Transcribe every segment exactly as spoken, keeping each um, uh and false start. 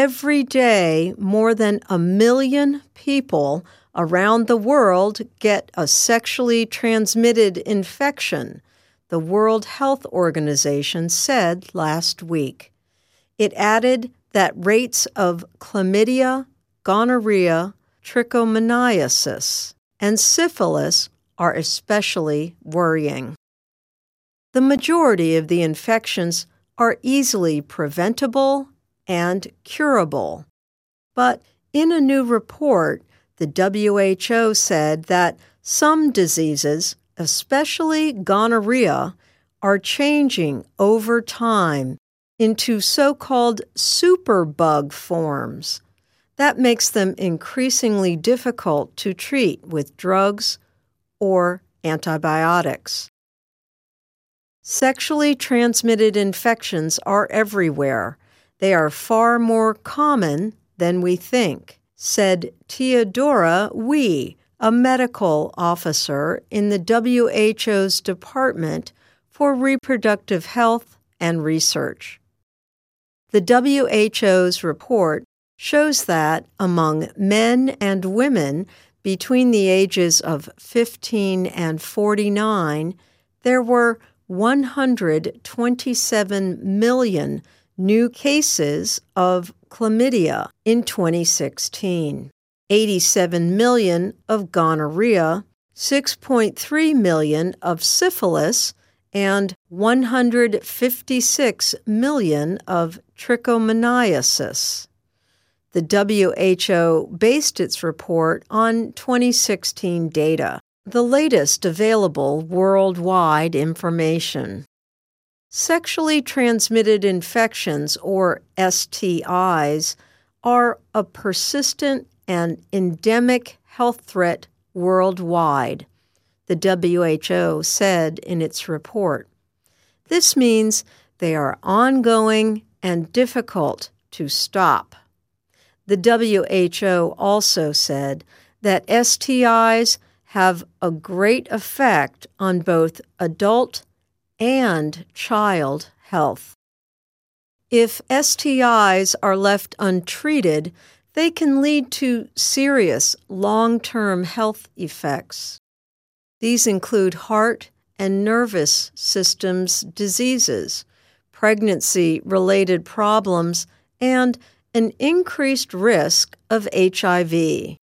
Every day, more than a million people around the world get a sexually transmitted infection, the World Health Organization said last week. It added that rates of chlamydia, gonorrhea, trichomoniasis, and syphilis are especially worrying. The majority of the infections are easily preventable and curable. But in a new report, the W H O said that some diseases, especially gonorrhea, are changing over time into so-called superbug forms. That makes them increasingly difficult to treat with drugs or antibiotics. Sexually transmitted infections are everywhere. They are far more common than we think, said Teodora Wee, a medical officer in the W H O's Department for Reproductive Health and Research. The W H O's report shows that among men and women between the ages of fifteen and forty-nine, there were one hundred twenty-seven million new cases of chlamydia in twenty sixteen, eighty-seven million of gonorrhea, six point three million of syphilis, and one hundred fifty-six million of trichomoniasis. The W H O based its report on twenty sixteen data, the latest available worldwide information. Sexually transmitted infections, or S T Is, are a persistent and endemic health threat worldwide, the W H O said in its report. This means they are ongoing and difficult to stop. The W H O also said that S T Is have a great effect on both adult and child health. If S T Is are left untreated, they can lead to serious long-term health effects. These include heart and nervous systems diseases, pregnancy-related problems, and an increased risk of H I V.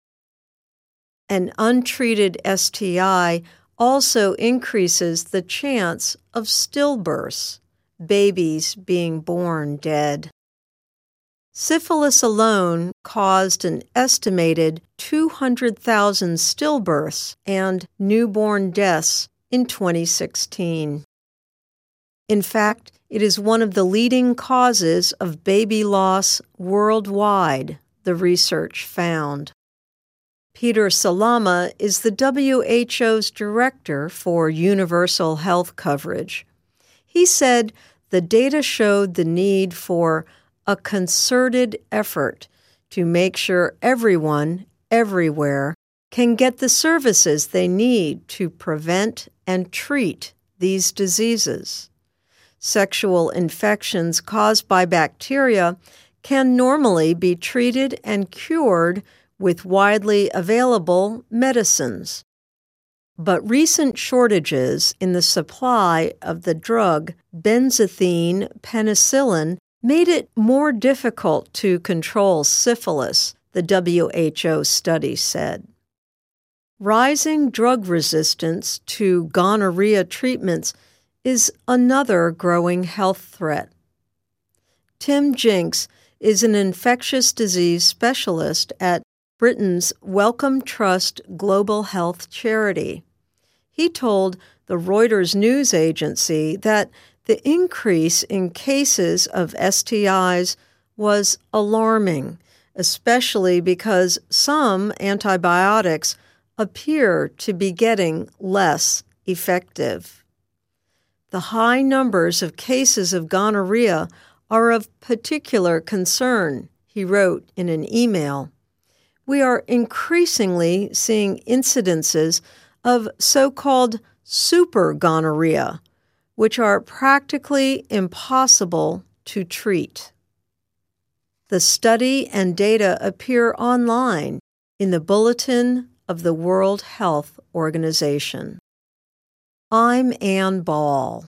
An untreated S T I also increases the chance of stillbirths, babies being born dead. Syphilis alone caused an estimated two hundred thousand stillbirths and newborn deaths in twenty sixteen. In fact, it is one of the leading causes of baby loss worldwide, the research found. Peter Salama is the W H O's director for universal health coverage. He said the data showed the need for a concerted effort to make sure everyone, everywhere, can get the services they need to prevent and treat these diseases. Sexual infections caused by bacteria can normally be treated and cured with widely available medicines. But recent shortages in the supply of the drug benzathine penicillin made it more difficult to control syphilis, the W H O study said. Rising drug resistance to gonorrhea treatments is another growing health threat. Tim Jinks is an infectious disease specialist at Britain's Wellcome Trust Global Health Charity. He told the Reuters news agency that the increase in cases of S T Is was alarming, especially because some antibiotics appear to be getting less effective. The high numbers of cases of gonorrhea are of particular concern, he wrote in an email. We are increasingly seeing incidences of so-called super gonorrhea, which are practically impossible to treat. The study and data appear online in the Bulletin of the World Health Organization. I'm Ann Ball.